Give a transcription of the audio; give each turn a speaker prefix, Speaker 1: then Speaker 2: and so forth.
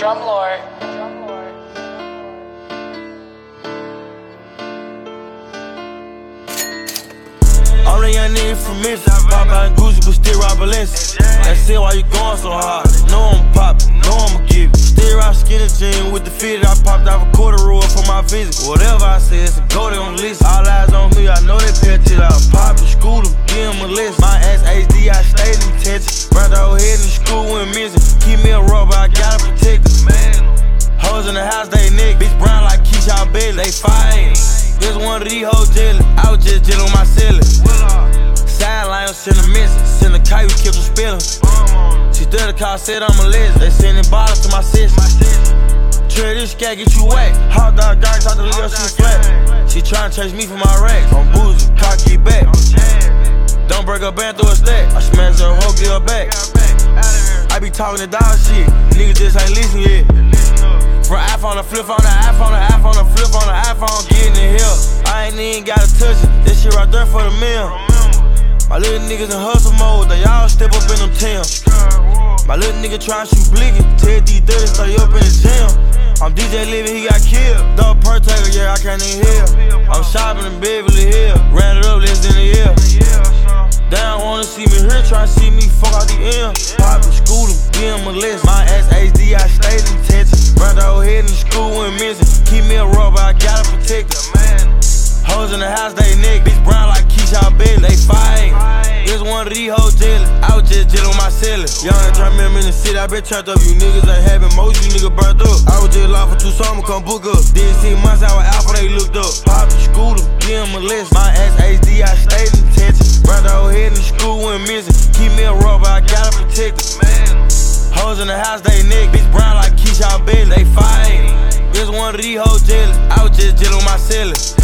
Speaker 1: Drumlord.
Speaker 2: All the young niggas from Memphis, pop out in Gucci, but still rock Balenciaga. That's it, why you going so hard? Know I'm poppin', know I'ma give it. Still rock skinny jean with the fitted. I popped out a quarter roll for my visit. Whatever I say, it's a go, they gon' listen. All eyes on me, I know they pay attention. I pop and school them, give them a list. My ass HD, I stayed in tension. Burnt the whole head in the school, went missing. Keep me a rubber, I gotta protect it. Hoes in the house, they nick. Bitch brown like Keisha Bailey, they fightin'. This one of these hoes jelly, I was just jillin' on my celly. Sideline, send a message, send a kite, we kept them spillin'. She stood the car, said I'm a legend. They sending bottles to my sister. Trey, this scat get you whack. Hot dog, dark, talk to Leo, she flat. She tryna chase me for my racks. On boozy, cocky back. Don't break her band through a stack. I smash her hoe, get her back. I be talking the dog shit, niggas just ain't listen yet. From iPhone to flip on the iPhone to iPhone to flip on the iPhone, getting it here. I ain't even gotta touch it, this shit right there for the meal. My little niggas in hustle mode, they all step up in them Timbs. My little nigga tryna shoot blicky, Ted D30 stay up in the gym. I'm DJ Living, he got killed. Dog per taker, yeah, I can't even hear. I'm shopping in Beverly Hills, ran it up less than a year. They don't wanna see me here, tryna see me fuck out the M. Pop and school them, give them a list. My ass HD, I stayed in tension. Burnt the whole head in the school, went missing. Keep me a rubber, I gotta protect it. Hoes in the house, they nick. Bitch brown like Keisha Bailey, they fightin'. This one of these hoes jelly, I was just jillin' on my celly. Young and try me in the city, I been turned up. You niggas ain't having most, you niggas burnt up. I was just lost for 2 summers, come book up. Didn't see months, I was alpha, they looked up. Pop and school them, give them a list. My ass HD, I stayed in tension. Burnt the whole head in the school, went missing. Keep me a rubber, I gotta protect it. Hoes in the house, they nick. Bitch brown like Keisha Bailey, they fightin'. This one of these hoes jelly, I was just jillin' on my celly.